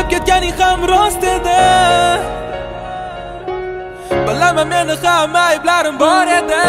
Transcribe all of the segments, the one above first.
ketganing ham rost edi. Bilaman meni ham ayblarim bor edi.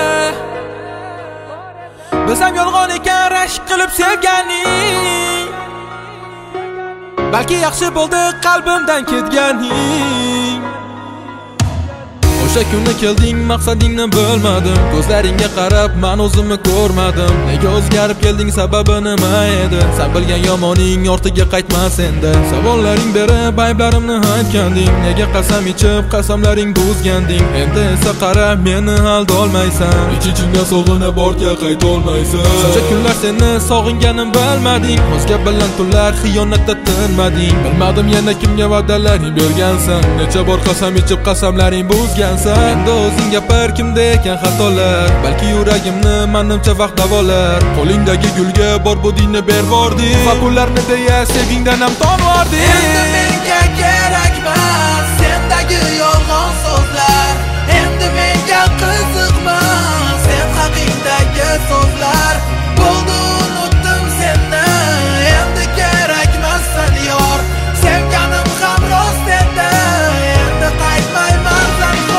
Bilsam yolg'on ekan rashk qilib sevganing. Balki yaxshi bo'ldi qalbimdan ketganing. O'sha kuni kelding, maqsadingni bilmadim. Ko'zlaringga qarab men o'zimni ko'rmadim. Nega o'zgarib kelding, sababi nima edi? Sen bilgan yomoning ortiga qaytmas endi. Savollaring berib ayblarimni aytganding. Nega qasam ichib qasamlaring buzganding? Endi esa qara meni aldolmaysan. Ich-ichingda sog'inib ortga qaytolmaysan. Shuncha kunlar seni sog'inganim bilmading. O'zga bilan tunlar xiyonatda tinmading. Bilmadim yana kimga va'dalaring bergansan. Necha bor qasam ichib qasamlaring buzgansan. Endi o'zing gapir, kimda ekan xatolar? Balki yuragimni menimcha vaqt davolar. Qo'lingdagi gulga bor budingni bervording. Va pullarni deya sevgingdan ham tonvording. Endi menga kerakmas sendagi yolg'on so'zlar. Endi menga qiziqmas sen haqingdagi so'zlar. Bo'ldi unutdim seni, endi kerakmassan yor. Sevganim ham rost edi, endi qaytmayman zanhor.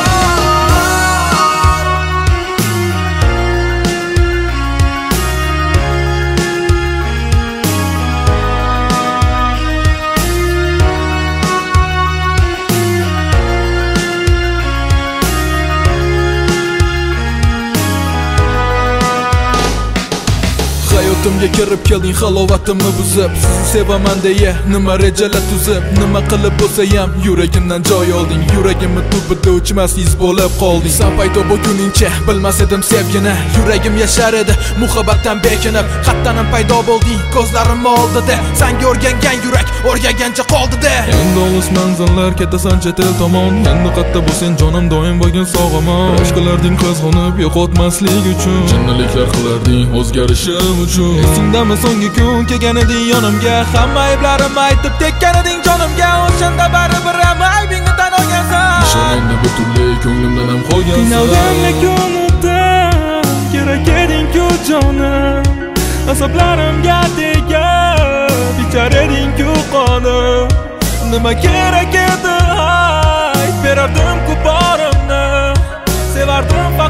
Hayotimga kirib kelding, halovatimni buzib. Sizni sevaman deya nima rejalar tuzib. Nima qilib bo'lsa ham yuragimdan joy olding. Yuragimni tubida o'chmas iz bo'lib qolding. Sen paydo bo'lguningcha bilmas edim sevgini. Yuragim yashar edi muhabbatdan bekinib. Hattanam paydo bo'lding ko'zlarim oldida. Senga o'rgangan yurak o'rgagancha qoldi-da. Endi olis manzillar ketasan chet el tomon. Endi qatta bo'lsang jonim doim bo'lgan sog'omon. Rashk qilarding qizg'onib yo'qotmaslik uchun. Jinniliklar qilarding o'zgarishim uchun. Esingdami so'nggi kun kelgan eding yonimga? Hamma ayblarimni aytib tekkan eding jonimga. O'shanda baribir ham aybingni tan olgansan. Ishoningni butunlay ko'nglimdan ham qolgansan. Qiynalganlik unutdim, kerak eding-ku jonim. Asablarimga tegib, ichar eding-ku qonim. Nima kerak edi? Ayt berardim-ku borimni. Sevardim